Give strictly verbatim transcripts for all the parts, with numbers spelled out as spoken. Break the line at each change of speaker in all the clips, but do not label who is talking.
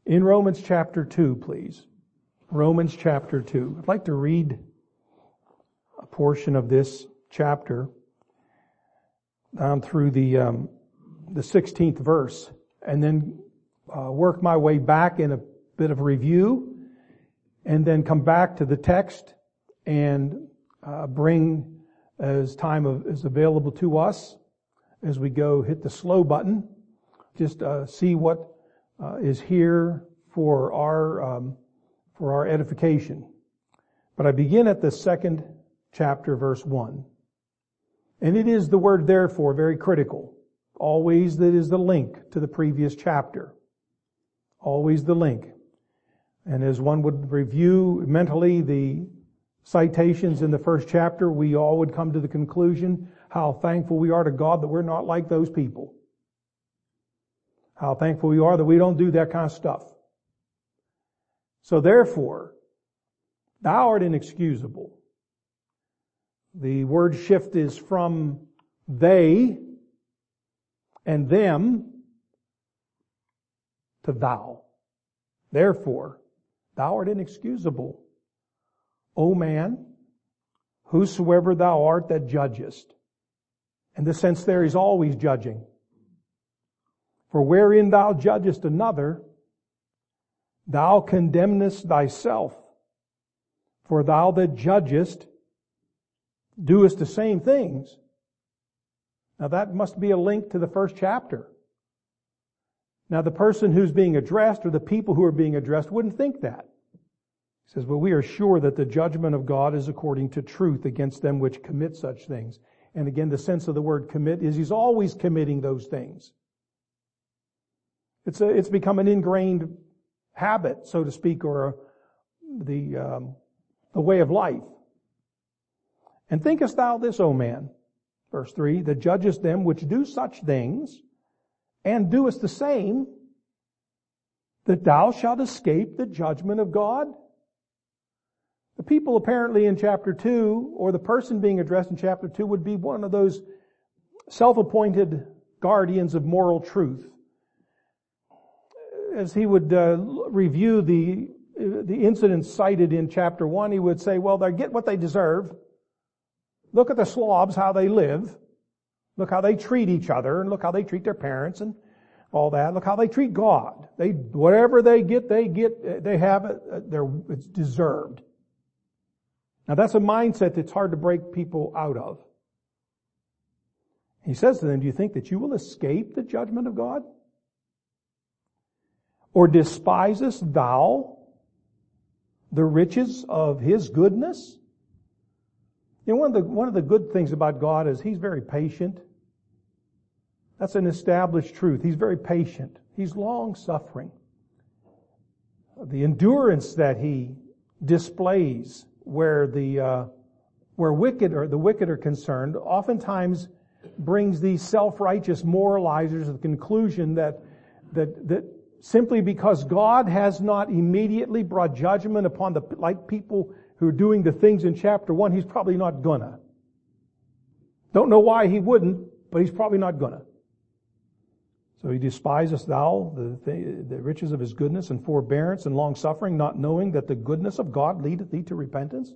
In Romans chapter two, please. Romans chapter two. I'd like to read a portion of this chapter down through the um, the sixteenth verse, and then uh, work my way back in a bit of review, and then come back to the text and uh, bring, as time of, is available to us, as we go hit the slow button, just uh, see what uh, is here for our um, for our edification. But I begin at the second chapter, verse one. And it is the word therefore very critical. Always that is the link to the previous chapter. Always the link. And as one would review mentally the citations in the first chapter, we all would come to the conclusion how thankful we are to God that we're not like those people. How thankful we are that we don't do that kind of stuff. So therefore, thou art inexcusable. The word shift is from they and them to thou. Therefore, thou art inexcusable, O man, whosoever thou art that judgest. And the sense there is always judging. For wherein thou judgest another, thou condemnest thyself. For thou that judgest doest the same things. Now that must be a link to the first chapter. Now the person who's being addressed, or the people who are being addressed, wouldn't think that. He says, but we are sure that the judgment of God is according to truth against them which commit such things. And again, the sense of the word commit is he's always committing those things. It's a, it's become an ingrained habit, so to speak, or a, the um, the way of life. And thinkest thou this, O man, verse three, that judgest them which do such things, and doest the same, that thou shalt escape the judgment of God? The people apparently in chapter two, or the person being addressed in chapter two, would be one of those self-appointed guardians of moral truth. As he would uh, review the the incidents cited in chapter one, he would say, well, they get what they deserve. Look at the slobs, how they live. Look how they treat each other, and look how they treat their parents and all that. Look how they treat God. They, whatever they get, they get, they have it, they're, it's deserved. Now that's a mindset that's hard to break people out of. He says to them, do you think that you will escape the judgment of God? Or despisest thou the riches of His goodness? You know, one of the, one of the good things about God is He's very patient. That's an established truth. He's very patient. He's long-suffering. The endurance that He displays where the, uh, where wicked or the wicked are concerned oftentimes brings these self-righteous moralizers to the conclusion that, that, that simply because God has not immediately brought judgment upon the like people who are doing the things in chapter one, He's probably not gonna. Don't know why He wouldn't, but He's probably not gonna. So He despisest thou the, the riches of His goodness and forbearance and long-suffering, not knowing that the goodness of God leadeth thee to repentance?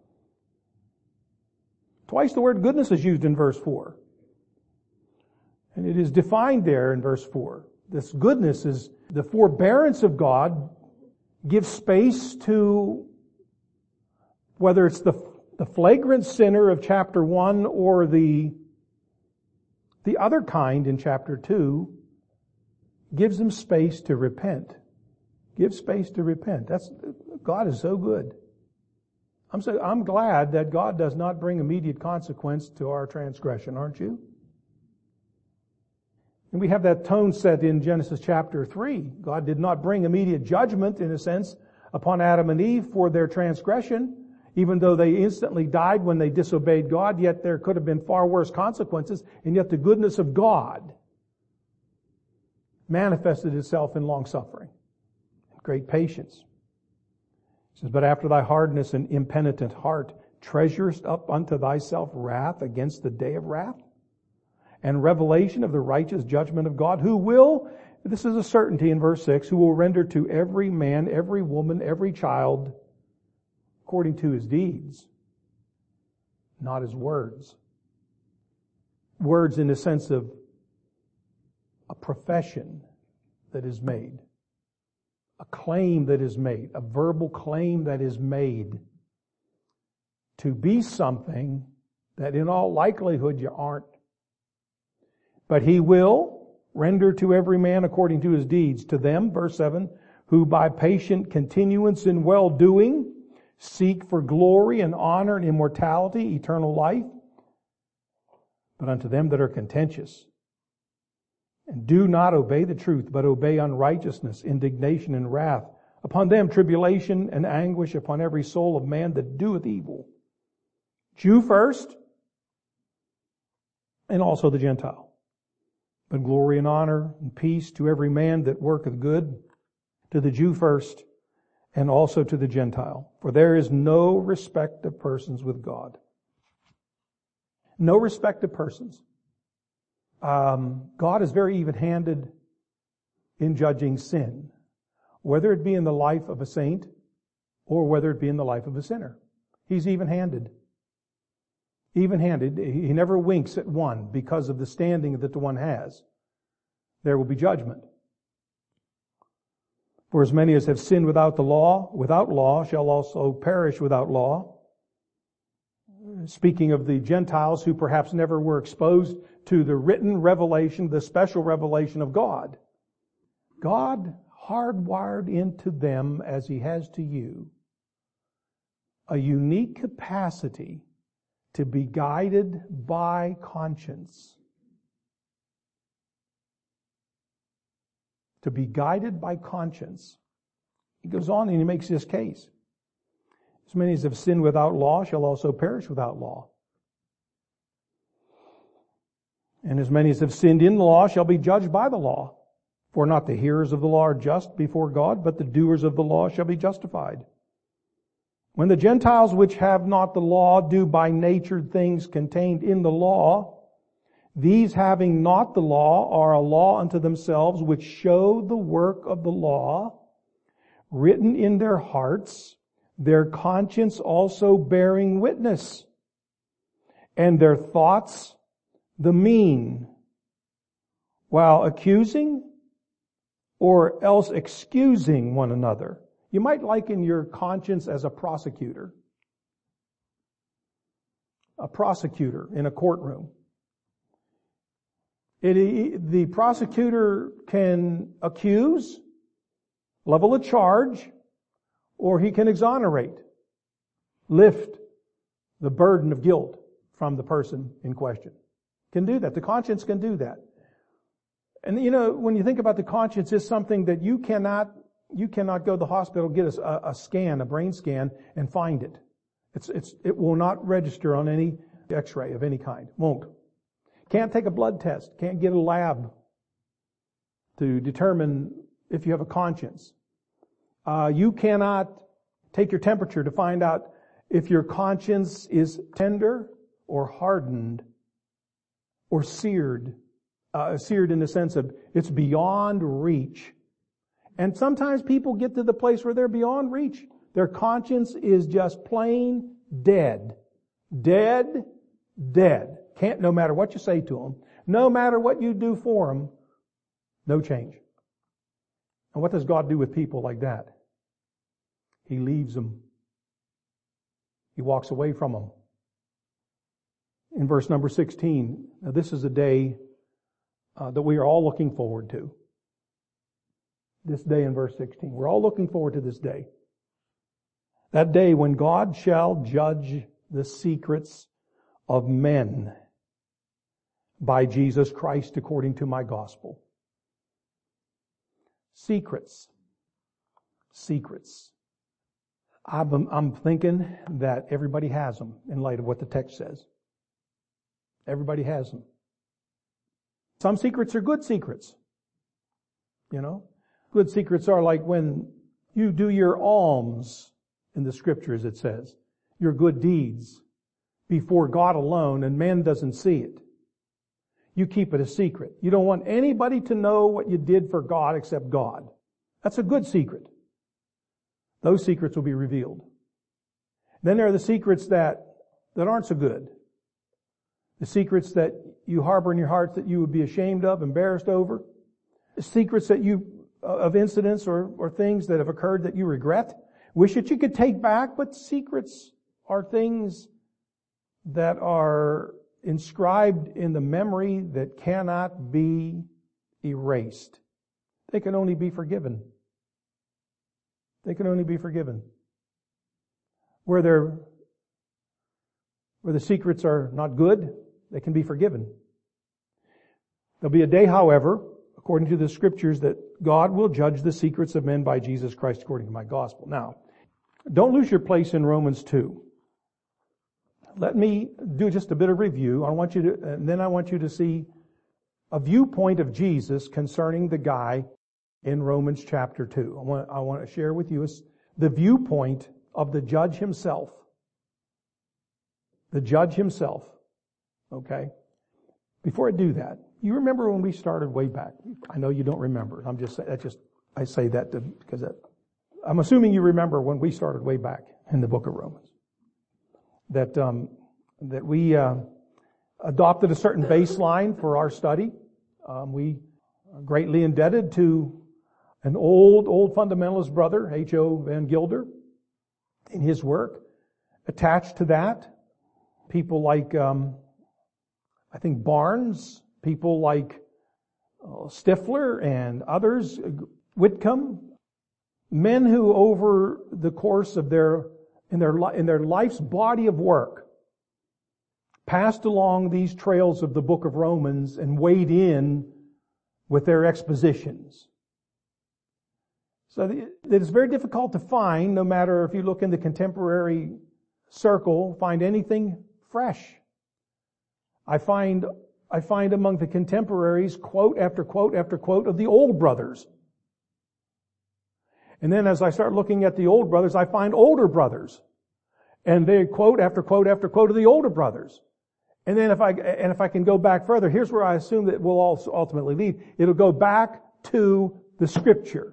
Twice the word goodness is used in verse four. And it is defined there in verse four. This goodness is the forbearance of God gives space to, whether it's the, the flagrant sinner of chapter one or the, the other kind in chapter two, gives them space to repent. Give space to repent. That's, God is so good. I'm so, I'm glad that God does not bring immediate consequence to our transgression, aren't you? And we have that tone set in Genesis chapter three. God did not bring immediate judgment, in a sense, upon Adam and Eve for their transgression, even though they instantly died when they disobeyed God, yet there could have been far worse consequences, and yet the goodness of God manifested itself in long-suffering, great patience. He says, but after thy hardness and impenitent heart, treasurest up unto thyself wrath against the day of wrath, and revelation of the righteous judgment of God, who will This is a certainty in verse six, who will render to every man, every woman, every child, according to his deeds, not his words. Words in the sense of a profession that is made, a claim that is made, a verbal claim that is made to be something that in all likelihood you aren't. But he will render to every man according to his deeds. To them, verse seven, who by patient continuance in well-doing seek for glory and honor and immortality, eternal life. But unto them that are contentious and do not obey the truth, but obey unrighteousness, indignation and wrath, upon them tribulation and anguish upon every soul of man that doeth evil. Jew first, and also the Gentile. But glory and honor and peace to every man that worketh good, to the Jew first, and also to the Gentile. For there is no respect of persons with God. No respect of persons. Um, God is very even-handed in judging sin, whether it be in the life of a saint or whether it be in the life of a sinner. He's even-handed. Even-handed. He never winks at one because of the standing that the one has. There will be judgment. For as many as have sinned without the law, without law shall also perish without law. Speaking of the Gentiles who perhaps never were exposed to the written revelation, the special revelation of God. God hardwired into them, as He has to you, a unique capacity to be guided by conscience. To be guided by conscience. He goes on and he makes this case. As many as have sinned without law shall also perish without law. And as many as have sinned in the law shall be judged by the law. For not the hearers of the law are just before God, but the doers of the law shall be justified. When the Gentiles which have not the law do by nature things contained in the law, these having not the law are a law unto themselves, which show the work of the law written in their hearts, their conscience also bearing witness, and their thoughts the mean, while accusing or else excusing one another. You might liken your conscience as a prosecutor. A prosecutor in a courtroom. It, the prosecutor can accuse, level a charge, or he can exonerate, lift the burden of guilt from the person in question. Can do that. The conscience can do that. And you know, when you think about the conscience, it's something that you cannot, you cannot go to the hospital, get a, a scan, a brain scan, and find it. It's, it's, it will not register on any x-ray of any kind. Won't. Can't take a blood test. Can't get a lab to determine if you have a conscience. Uh, you cannot take your temperature to find out if your conscience is tender or hardened or seared. Uh, seared in the sense of it's beyond reach. And sometimes people get to the place where they're beyond reach. Their conscience is just plain dead. Dead, dead. Can't, no matter what you say to them, no matter what you do for them, no change. And what does God do with people like that? He leaves them. He walks away from them. In verse number sixteen, now this is a day uh, that we are all looking forward to. This day in verse sixteen. We're all looking forward to this day. That day when God shall judge the secrets of men by Jesus Christ according to my gospel. Secrets. Secrets. I'm, I'm thinking that everybody has them in light of what the text says. Everybody has them. Some secrets are good secrets. You know, good secrets are like when you do your alms in the scriptures, it says, your good deeds before God alone, and man doesn't see it. you keep it a secret. You don't want anybody to know what you did for God except God. That's a good secret. Those secrets will be revealed. Then there are the secrets that, that aren't so good. The secrets that you harbor in your heart that you would be ashamed of, embarrassed over. The secrets that you, of incidents or, or things that have occurred that you regret. Wish that you could take back, but secrets are things that are inscribed in the memory that cannot be erased. They can only be forgiven. They can only be forgiven. Where they're, where the secrets are not good, they can be forgiven. There'll be a day, however, according to the Scriptures, that God will judge the secrets of men by Jesus Christ according to my gospel. Now, don't lose your place in Romans two. Let me do just a bit of review. I want you to, and then I want you to see a viewpoint of Jesus concerning the guy in Romans chapter two. I want, I want to share with you the viewpoint of the judge himself. The judge himself. Okay? Before I do that, you remember when we started way back? I know you don't remember. I'm just, I just, I say that to, because that, I'm assuming you remember when we started way back in the book of Romans. That, um, that we, uh, adopted a certain baseline for our study. Um, we are greatly indebted to an old, old fundamentalist brother, H O Van Gilder, in his work. Attached to that, people like, um, I think Barnes, people like uh, Stifler and others, Whitcomb, men who over the course of their, in their, in their life's body of work, passed along these trails of the book of Romans and weighed in with their expositions. So it's very difficult to find, no matter if you look in the contemporary circle, find anything fresh. I find, I find among the contemporaries quote after quote after quote of the old brothers. And then as I start looking at the old brothers, I find older brothers. And they quote after quote after quote of the older brothers. And then if I, and if I can go back further, here's where I assume that we'll also ultimately lead. It'll go back to the Scripture.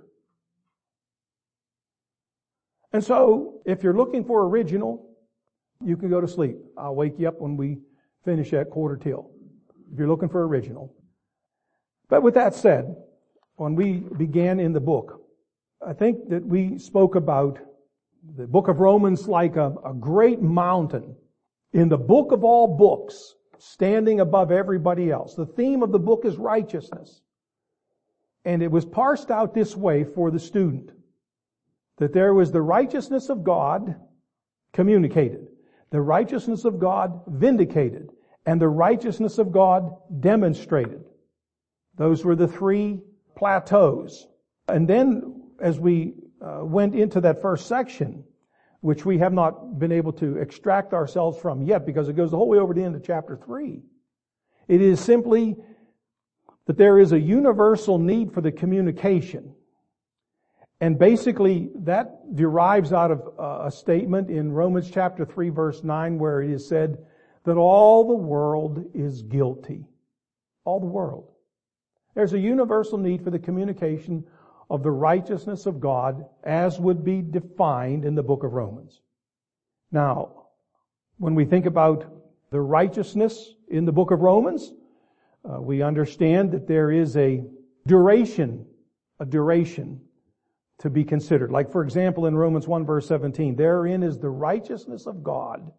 And so, if you're looking for original, you can go to sleep. I'll wake you up when we finish at quarter till. If you're looking for original. But with that said, when we began in the book, I think that we spoke about the book of Romans like a, a great mountain in the book of all books, standing above everybody else. The theme of the book is righteousness. And it was parsed out this way for the student. That there was the righteousness of God communicated, the righteousness of God vindicated, and the righteousness of God demonstrated. Those were the three plateaus. And then as we uh, went into that first section, which we have not been able to extract ourselves from yet because it goes the whole way over to the end of chapter three. It is simply that there is a universal need for the communication. And basically that derives out of a statement in Romans chapter three verse nine where it is said that all the world is guilty. All the world. There's a universal need for the communication of the righteousness of God as would be defined in the book of Romans. Now, when we think about the righteousness in the book of Romans, uh, we understand that there is a duration, a duration to be considered. Like, for example, in Romans one verse seventeen, therein is the righteousness of God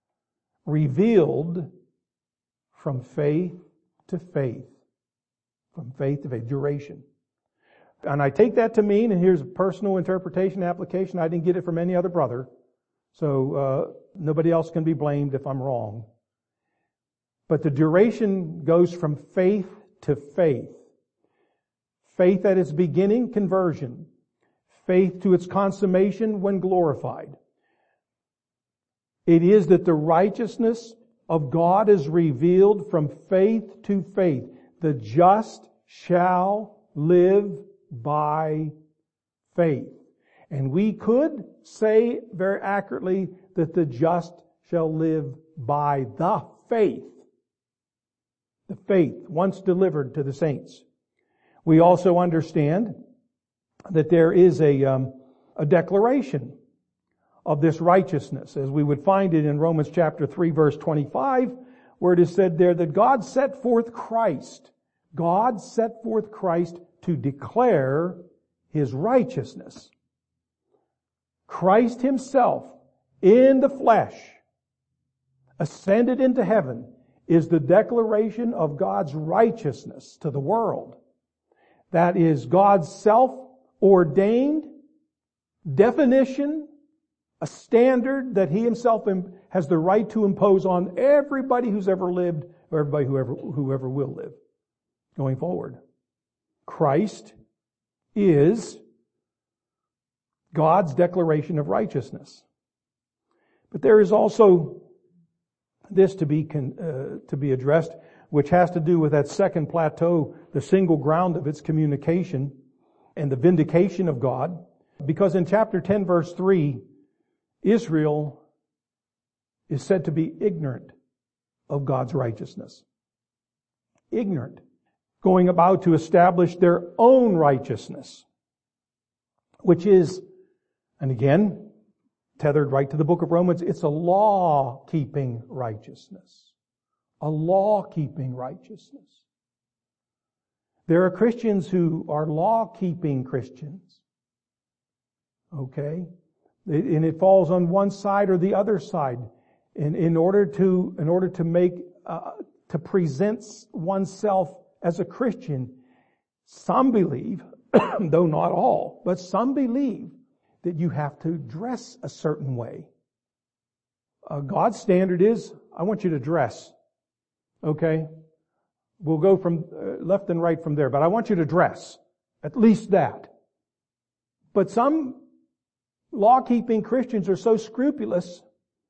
revealed from faith to faith. From faith to faith. Duration. And I take that to mean, and here's a personal interpretation application, I didn't get it from any other brother, so uh, nobody else can be blamed if I'm wrong. But the duration goes from faith to faith. Faith at its beginning, conversion. Faith to its consummation when glorified. It is that the righteousness of God is revealed from faith to faith. The just shall live by faith. And we could say very accurately that the just shall live by the faith the faith once delivered to the saints. We also understand that there is a, um, a declaration of this righteousness, as we would find it in Romans chapter three, verse twenty-five, where it is said there that God set forth Christ. God set forth Christ to declare His righteousness. Christ Himself, in the flesh, ascended into heaven, is the declaration of God's righteousness to the world. That is God's self-ordained definition, a standard that He Himself has the right to impose on everybody who's ever lived, or everybody who ever, whoever will live going forward. Christ is God's declaration of righteousness. But there is also this to be uh, to be addressed, which has to do with that second plateau, the single ground of its communication and the vindication of God. Because in chapter ten, verse three, Israel is said to be ignorant of God's righteousness. Ignorant. Going about to establish their own righteousness, which is, and again, tethered right to the book of Romans, it's a law-keeping righteousness. A law-keeping righteousness. There are Christians who are law-keeping Christians. Okay? And it falls on one side or the other side. In, in order to, in order to make, uh, to present oneself as a Christian, some believe, though not all, but some believe that you have to dress a certain way. Uh, God's standard is, I want you to dress. Okay? We'll go from uh, left and right from there, but I want you to dress. At least that. But some law-keeping Christians are so scrupulous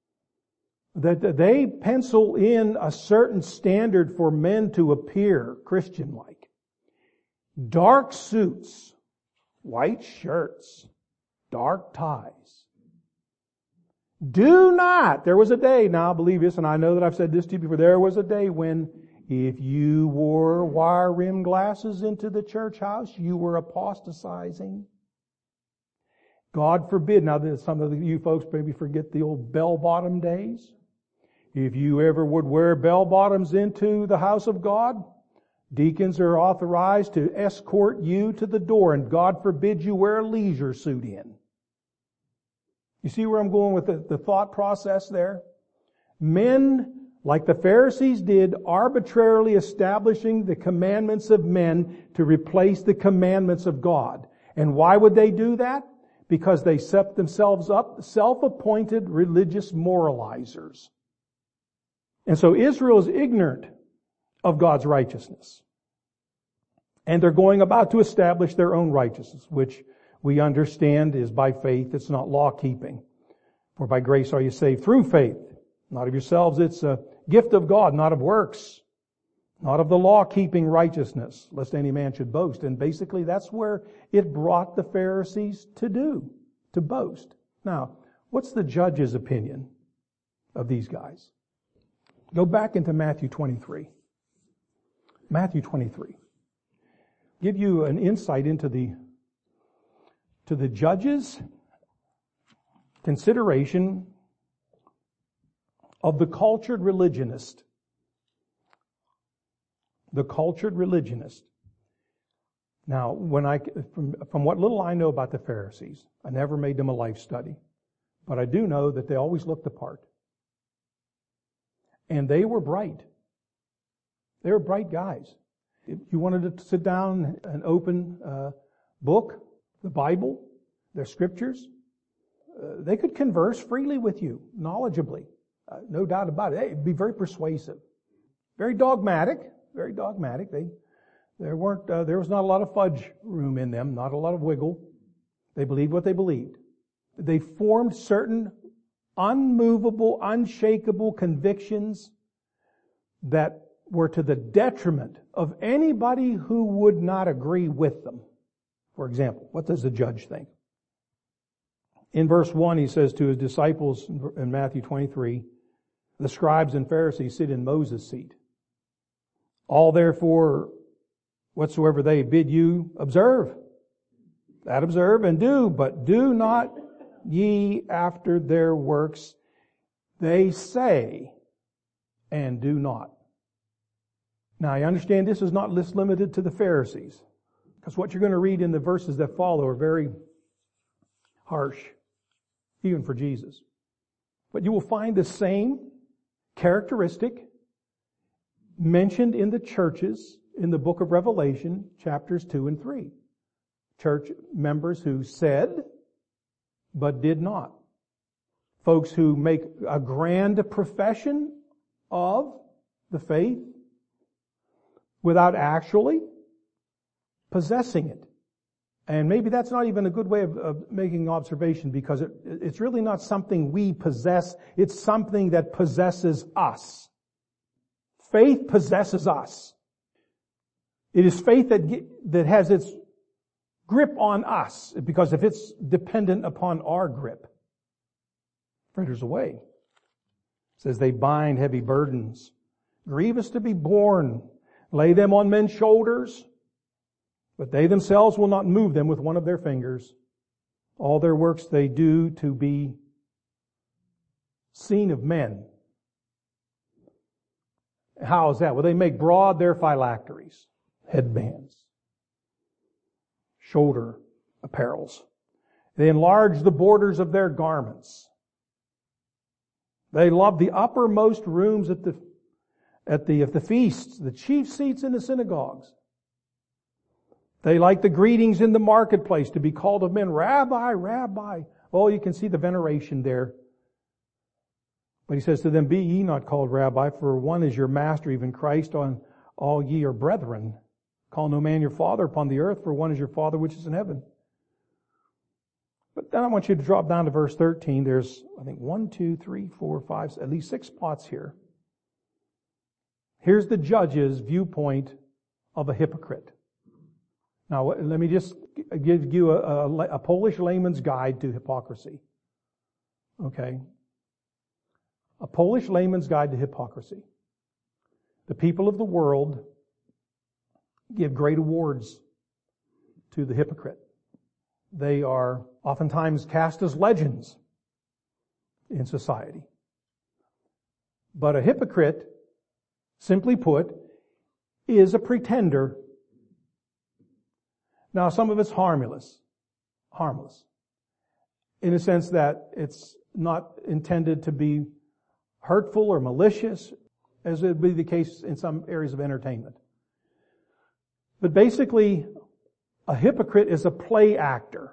that they pencil in a certain standard for men to appear Christian-like. Dark suits, white shirts, dark ties. Do not, there was a day, now believe this, and I know that I've said this to you before, there was a day when if you wore wire-rimmed glasses into the church house, you were apostatizing. God forbid. Now, some of you folks maybe forget the old bell-bottom days. If you ever would wear bell-bottoms into the house of God, deacons are authorized to escort you to the door, and God forbid you wear a leisure suit in. You see where I'm going with the, the thought process there? Men, like the Pharisees did, arbitrarily establishing the commandments of men to replace the commandments of God. And why would they do that? Because they set themselves up self-appointed religious moralizers. And so Israel is ignorant of God's righteousness. And they're going about to establish their own righteousness, which we understand is by faith. It's not law-keeping. For by grace are you saved through faith. Not of yourselves. It's a gift of God, not of works. Not of the law-keeping righteousness, lest any man should boast. And basically that's where it brought the Pharisees to do, to boast. Now, what's the judge's opinion of these guys? Go back into Matthew twenty-three. Matthew twenty-three. Give you an insight into the, to the judge's consideration of the cultured religionist. The cultured religionist. Now, when I, from, from what little I know about the Pharisees, I never made them a life study, but I do know that they always looked the part. And they were bright. They were bright guys. If you wanted to sit down and open a book, the Bible, their scriptures, uh, they could converse freely with you, knowledgeably. Uh, no doubt about it. They'd be very persuasive. Very dogmatic. Very dogmatic. They, there weren't, uh, there was not a lot of fudge room in them, not a lot of wiggle. They believed what they believed. They formed certain unmovable, unshakable convictions that were to the detriment of anybody who would not agree with them. For example, what does the judge think? In verse one, he says to his disciples in Matthew twenty-three, the scribes and Pharisees sit in Moses' seat. All therefore, whatsoever they bid you, observe. That observe and do, but do not ye after their works. They say and do not. Now I understand this is not just limited to the Pharisees, because what you're going to read in the verses that follow are very harsh, even for Jesus. But you will find the same characteristic mentioned in the churches in the book of Revelation, chapters two and three. Church members who said, but did not. Folks who make a grand profession of the faith without actually possessing it. And maybe that's not even a good way of, of making an observation, because it, it's really not something we possess. It's something that possesses us. Faith possesses us. It is faith that, that has its grip on us, because if it's dependent upon our grip, fritters away. It says they bind heavy burdens, grievous to be borne, lay them on men's shoulders, but they themselves will not move them with one of their fingers. All their works they do to be seen of men. How is that? Well, they make broad their phylacteries, headbands, shoulder apparels. They enlarge the borders of their garments. They love the uppermost rooms at the at the at the feasts, the chief seats in the synagogues. They like the greetings in the marketplace, to be called of men, Rabbi, Rabbi. Oh, you can see the veneration there. But he says to them, be ye not called Rabbi, for one is your master, even Christ. On all ye are brethren. Call no man your father upon the earth, for one is your Father which is in heaven. But then I want you to drop down to verse thirteen. There's, I think, one, two, three, four, five, at least six spots here. Here's the judge's viewpoint of a hypocrite. Now, let me just give you a, a, a Polish layman's guide to hypocrisy. Okay? A Polish layman's guide to hypocrisy. The people of the world give great awards to the hypocrite. They are oftentimes cast as legends in society. But a hypocrite, simply put, is a pretender. Now, some of it's harmless, harmless, in a sense that it's not intended to be hurtful or malicious, as would be the case in some areas of entertainment. But basically, a hypocrite is a play actor.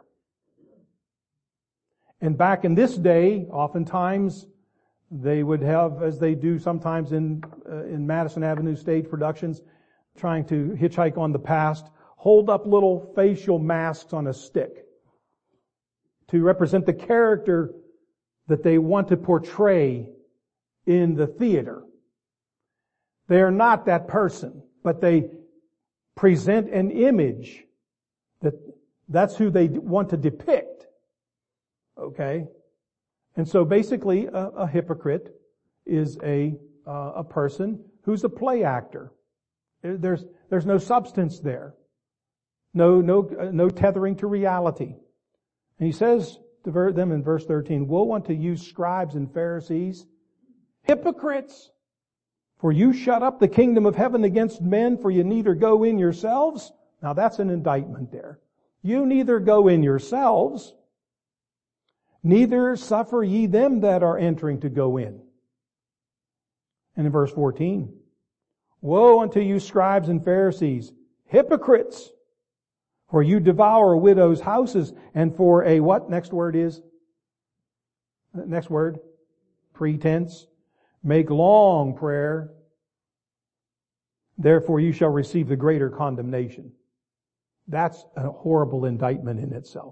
And back in this day, oftentimes, they would have, as they do sometimes in uh, in Madison Avenue stage productions, trying to hitchhike on the past, hold up little facial masks on a stick to represent the character that they want to portray in the theater. They are not that person, but they present an image that that's who they want to depict. Okay? And so basically a, a hypocrite is a uh, a person who's a play actor. There's there's no substance there. No no uh, no tethering to reality. And he says to them in verse thirteen, woe unto you scribes and Pharisees, hypocrites! For you shut up the kingdom of heaven against men, for you neither go in yourselves. Now that's an indictment there. You neither go in yourselves, neither suffer ye them that are entering to go in. And in verse fourteen, woe unto you scribes and Pharisees, hypocrites! For you devour widows' houses, and for a what? Next word is? Next word? Pretense. Make long prayer. Therefore you shall receive the greater condemnation. That's a horrible indictment in itself.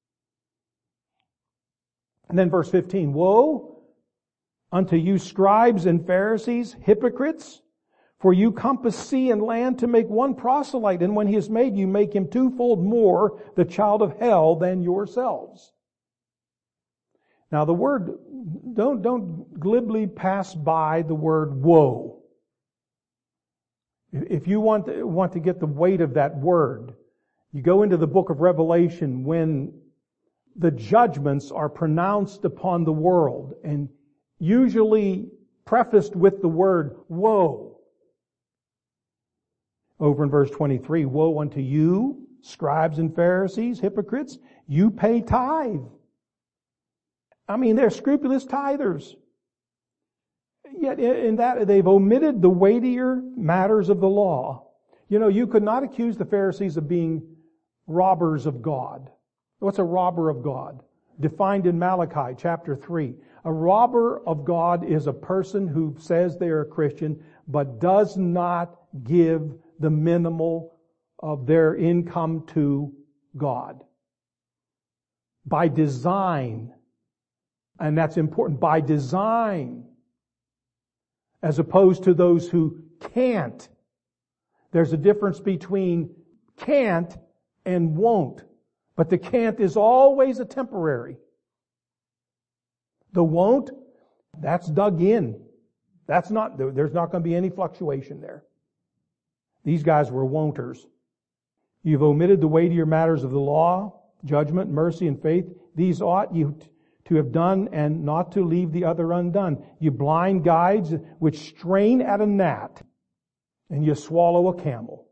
And then verse fifteen, woe unto you scribes and Pharisees, hypocrites! For you compass sea and land to make one proselyte, and when he is made, you make him twofold more the child of hell than yourselves. Now the word, don't, don't glibly pass by the word woe. If you want to, want to get the weight of that word, you go into the book of Revelation when the judgments are pronounced upon the world, and usually prefaced with the word woe. Over in verse twenty-three, woe unto you, scribes and Pharisees, hypocrites, you pay tithe. I mean, they're scrupulous tithers. Yet in that they've omitted the weightier matters of the law. You know, you could not accuse the Pharisees of being robbers of God. What's a robber of God? Defined in Malachi chapter three. A robber of God is a person who says they are a Christian but does not give the minimal of their income to God. By design, and that's important, by design, as opposed to those who can't. There's a difference between can't and won't. But the can't is always a temporary. The won't, that's dug in. That's not, there's not going to be any fluctuation there. These guys were wonters. You've omitted the weightier matters of the law, judgment, mercy, and faith. These ought you to have done and not to leave the other undone. You blind guides which strain at a gnat and you swallow a camel.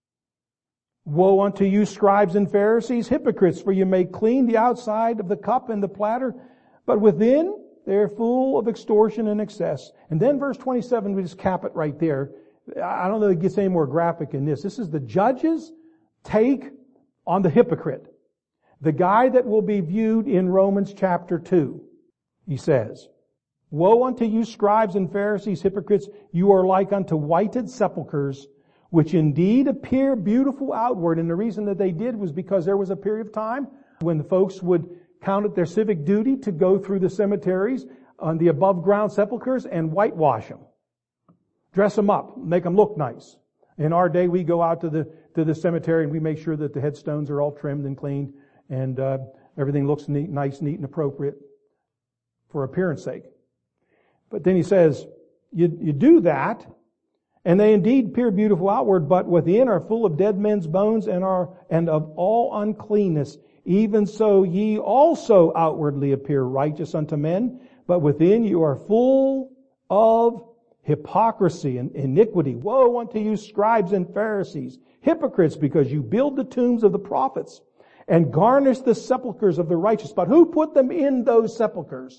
Woe unto you, scribes and Pharisees, hypocrites, for you make clean the outside of the cup and the platter, but within they are full of extortion and excess. And then verse twenty-seven, we just cap it right there. I don't know if it gets any more graphic in this. This is the judge's take on the hypocrite. The guy that will be viewed in Romans chapter two. He says, woe unto you, scribes and Pharisees, hypocrites, you are like unto whited sepulchres, which indeed appear beautiful outward. And the reason that they did was because there was a period of time when the folks would count it their civic duty to go through the cemeteries on the above ground sepulchres and whitewash them. Dress them up, make them look nice. In our day, we go out to the to the cemetery and we make sure that the headstones are all trimmed and cleaned and uh, everything looks neat, nice, neat, and appropriate for appearance sake. But then he says, you, you do that, and they indeed appear beautiful outward, but within are full of dead men's bones and are and of all uncleanness. Even so ye also outwardly appear righteous unto men, but within you are full of hypocrisy and iniquity. Woe unto you, scribes and Pharisees, hypocrites, because you build the tombs of the prophets and garnish the sepulchres of the righteous. But who put them in those sepulchres?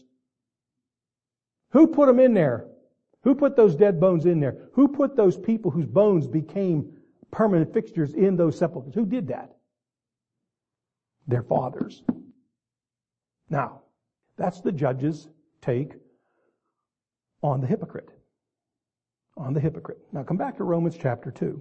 Who put them in there? Who put those dead bones in there? Who put those people whose bones became permanent fixtures in those sepulchres? Who did that? Their fathers. Now, that's the judge's take on the hypocrite. On the hypocrite. Now come back to Romans chapter two.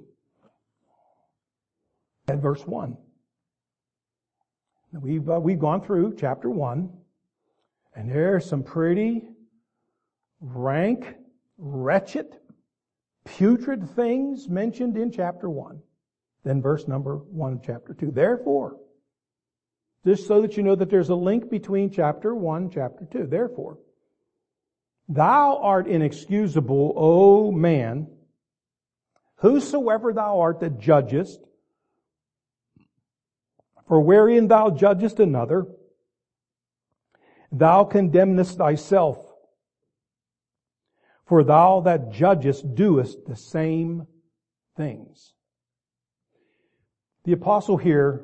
And verse one. Now we've, uh, we've gone through chapter one. And there's some pretty rank, wretched, putrid things mentioned in chapter one. Then verse number one of chapter two. Therefore, just so that you know that there's a link between chapter one and chapter two. Therefore, thou art inexcusable, O man, whosoever thou art that judgest, for wherein thou judgest another, thou condemnest thyself. For thou that judgest doest the same things. The apostle here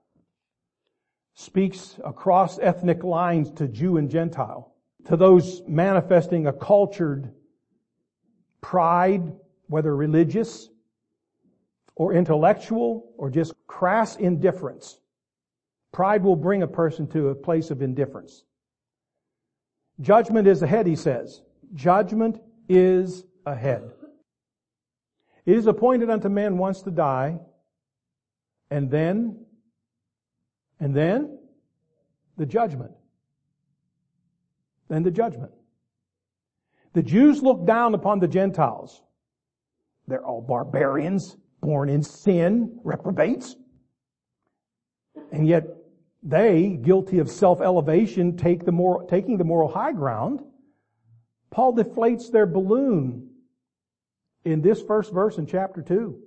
speaks across ethnic lines to Jew and Gentile, to those manifesting a cultured pride, whether religious or intellectual or just crass indifference. Pride will bring a person to a place of indifference. Judgment is ahead, he says. Judgment is ahead. It is appointed unto man once to die, and then, and then, the judgment. Then the judgment. The Jews look down upon the Gentiles. They're all barbarians, born in sin, reprobates. And yet they, guilty of self-elevation, take the moral, taking the moral high ground. Paul deflates their balloon in this first verse in chapter two.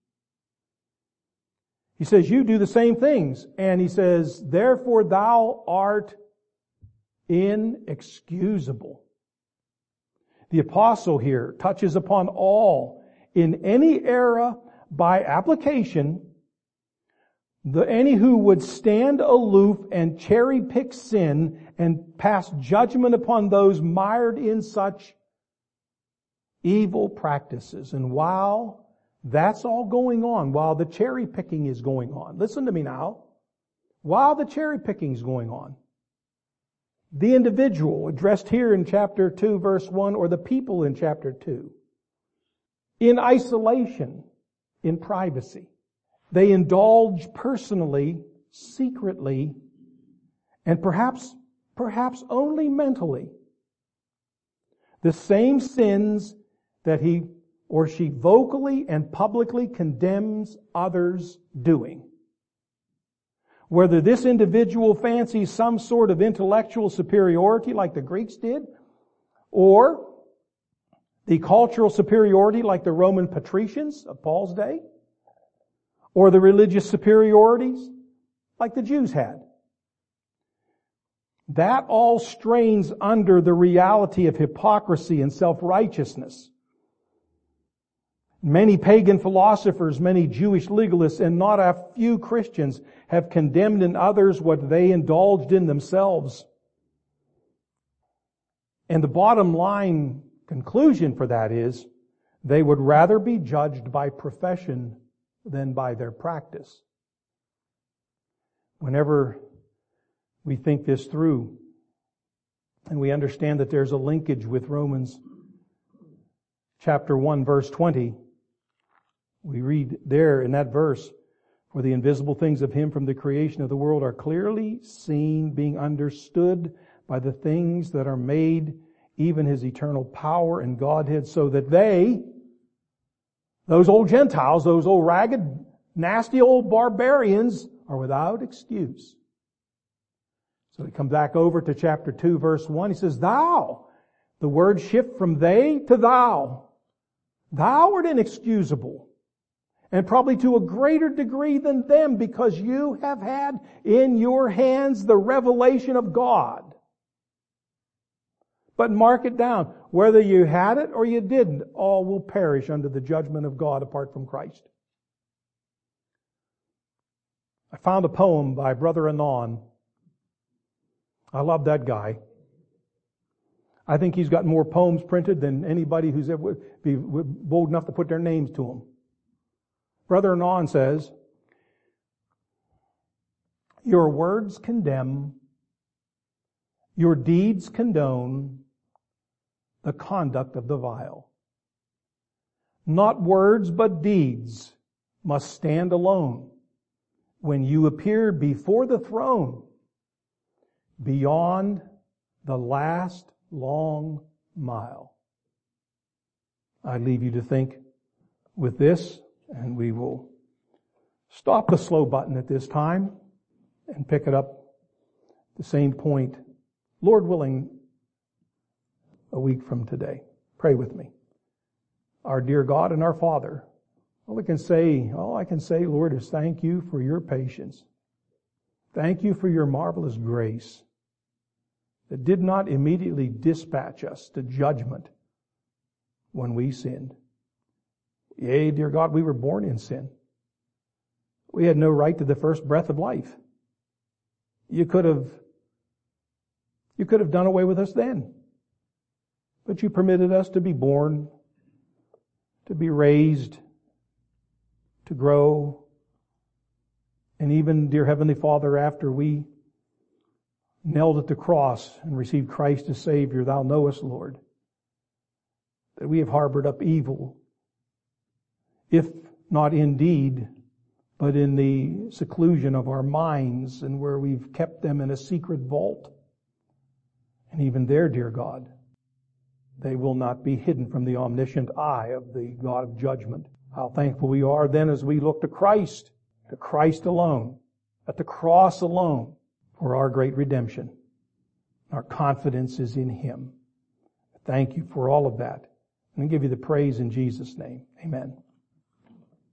He says, you do the same things. And he says, therefore thou art inexcusable. The apostle here touches upon all in any era by application. The, any who would stand aloof and cherry pick sin and pass judgment upon those mired in such evil practices. And while that's all going on, while the cherry picking is going on, listen to me now, while the cherry picking is going on, the individual addressed here in chapter two, verse one, or the people in chapter two, in isolation, in privacy, they indulge personally, secretly, and perhaps, perhaps only mentally, the same sins that he or she vocally and publicly condemns others doing. Whether this individual fancies some sort of intellectual superiority like the Greeks did, or the cultural superiority like the Roman patricians of Paul's day, or the religious superiorities like the Jews had. That all strains under the reality of hypocrisy and self-righteousness. Many pagan philosophers, many Jewish legalists, and not a few Christians have condemned in others what they indulged in themselves. And the bottom line conclusion for that is they would rather be judged by profession than by their practice. Whenever we think this through and we understand that there's a linkage with Romans chapter one, verse twenty, we read there in that verse, for the invisible things of Him from the creation of the world are clearly seen, being understood by the things that are made, even His eternal power and Godhead, so that they, those old Gentiles, those old ragged, nasty old barbarians, are without excuse. So he comes back over to chapter two, verse one. He says, thou. The word shift from they to thou. Thou art inexcusable. And probably to a greater degree than them, because you have had in your hands the revelation of God. But mark it down. Whether you had it or you didn't, all will perish under the judgment of God apart from Christ. I found a poem by Brother Anon. I love that guy. I think he's got more poems printed than anybody who's ever be bold enough to put their names to them. Brother Anon says, your words condemn, your deeds condone the conduct of the vile. Not words but deeds must stand alone when you appear before the throne beyond the last long mile. I leave you to think with this, and we will stop the slow button at this time and pick it up the same point, Lord willing, a week from today. Pray with me. Our dear God and our Father, all I can say, all I can say, Lord, is thank you for your patience. Thank you for your marvelous grace that did not immediately dispatch us to judgment when we sinned. Yea, dear God, we were born in sin. We had no right to the first breath of life. You could have, you could have done away with us then. But you permitted us to be born, to be raised, to grow. And even, dear Heavenly Father, after we knelt at the cross and received Christ as Savior, Thou knowest, Lord, that we have harbored up evil, if not in deed, but in the seclusion of our minds, and where we've kept them in a secret vault. And even there, dear God, they will not be hidden from the omniscient eye of the God of judgment. How thankful we are then as we look to Christ, to Christ alone, at the cross alone, for our great redemption. Our confidence is in Him. Thank you for all of that. And I give you the praise in Jesus' name. Amen.